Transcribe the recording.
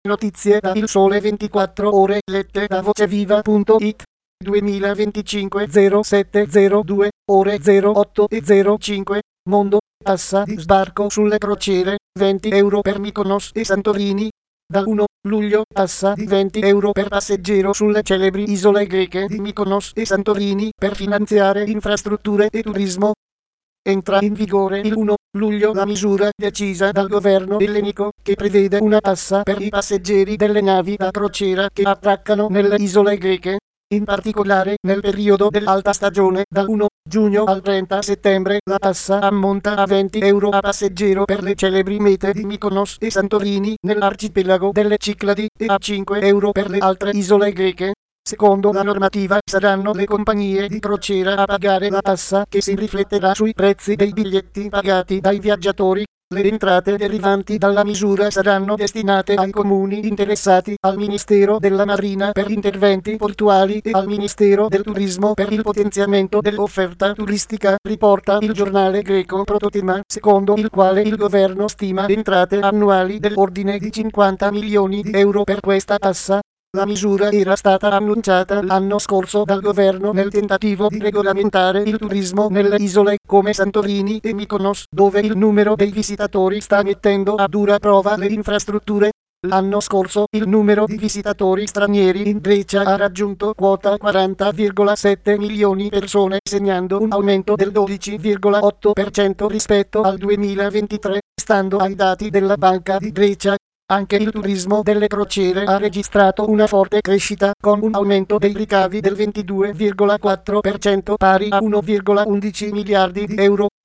Notizie da Il Sole 24 Ore lette da voceviva.it 2025 0702 ore 08:05 Mondo, tassa di sbarco sulle crociere, 20 euro per Mykonos e Santorini. Dal 1 luglio tassa di 20 euro per passeggero sulle celebri isole greche di Mykonos e Santorini per finanziare infrastrutture e turismo. Entra in vigore il 1 luglio la misura decisa dal governo ellenico che prevede una tassa per i passeggeri delle navi da crociera che attraccano nelle isole greche. In particolare nel periodo dell'alta stagione dal 1 giugno al 30 settembre la tassa ammonta a 20 euro a passeggero per le celebri mete di Mykonos e Santorini nell'arcipelago delle Cicladi e a 5 euro per le altre isole greche. Secondo la normativa saranno le compagnie di crociera a pagare la tassa che si rifletterà sui prezzi dei biglietti pagati dai viaggiatori. Le entrate derivanti dalla misura saranno destinate ai comuni interessati, al Ministero della Marina per interventi portuali e al Ministero del Turismo per il potenziamento dell'offerta turistica, riporta il giornale greco Prototema, secondo il quale il governo stima entrate annuali dell'ordine di 50 milioni di euro per questa tassa. La misura era stata annunciata l'anno scorso dal governo nel tentativo di regolamentare il turismo nelle isole come Santorini e Mykonos, dove il numero dei visitatori sta mettendo a dura prova le infrastrutture. L'anno scorso il numero di visitatori stranieri in Grecia ha raggiunto quota 40,7 milioni di persone, segnando un aumento del 12,8% rispetto al 2023, stando ai dati della Banca di Grecia. Anche il turismo delle crociere ha registrato una forte crescita, con un aumento dei ricavi del 22,4% pari a 1,11 miliardi di euro.